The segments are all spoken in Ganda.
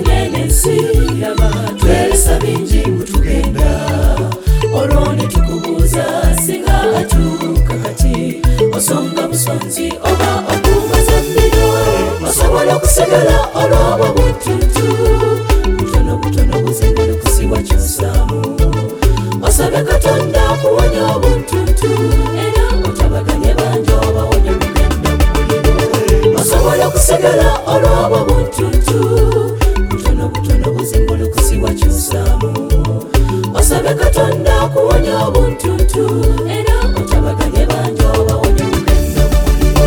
inene nsi twesa bingi kutugenda olwo ne tukubuuza singa atuuka kati osonga busonzi oba okumaza mbiro osobola okusigala olw'obwo buntuntu butono butono buzengere kusiwa kyusaamu osabe Katonda kuwonya obuntuntu era otabaganye bangi obawonya kugenda muliro osobola okusigala olw'obwo buntuntu butono butono buzengere kusiwa kyusaamu osabe Katonda kuwonya obuntuntu era otabaganye bangi obawonya kugenda muliro.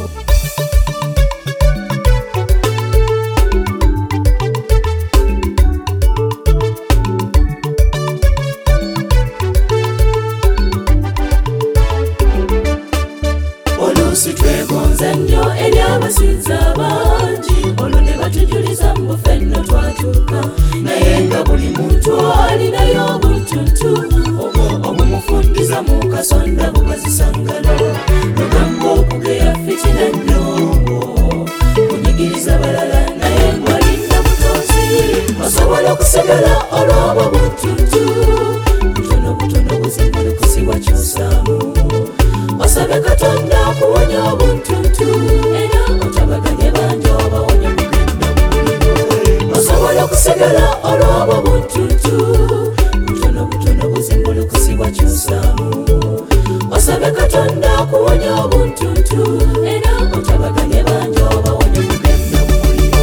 Oluusi twegonza nnyo eri abasinza bangi olwo ne batujuliza mbu ffenno twatuuka naye nga buli muntu alinayo obuntuntu obumufundiza mu kasonda bubazisangalo lugamba okugeya fitina nnyo kunyigiriza balala naye ngwalinda butozi osobola okusigala olw'obwo buntuntu butono butono buzengere kusiwa kyusaamu osabe Katonda kuwonya obuntuntu era otabaganye bangi obawonya kugenda muliro osobola okusigala olw'obwo buntuntu butono butono buzengere kusiwa kyusaamu osabe Katonda kuwonya obuntuntu era otabaganye bangi obawonya kugenda muliro.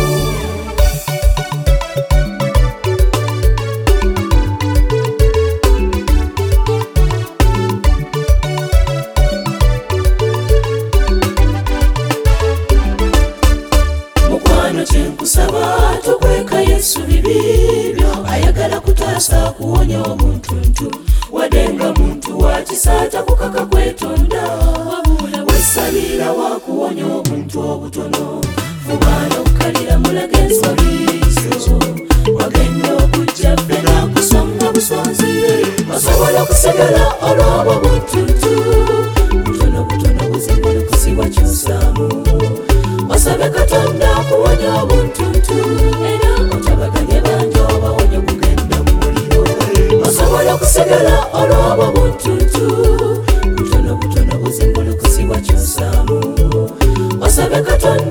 Kyenkusaba tokweka Yesu bibibyo ayagala kutaasa kuwonya obuntuntu wadde nga muntu wa kisa takukaka kwetonda wabula wesalira wakuwonya obuntu obutono fubaana okukalira mulaga ensolizo wagenda okujja ffe nakusonga busonzi osobola okusigala olw'obwo buntuntu butono butono buzengere kusiwa kyusaamu osabe Katonda kuwonya obuntuntu era otabaganye bangi obawonya kugenda muliro osobola okusigala olw'obwo buntuntu butono butono buzengere kusiwa kyusaamu osabe Katonda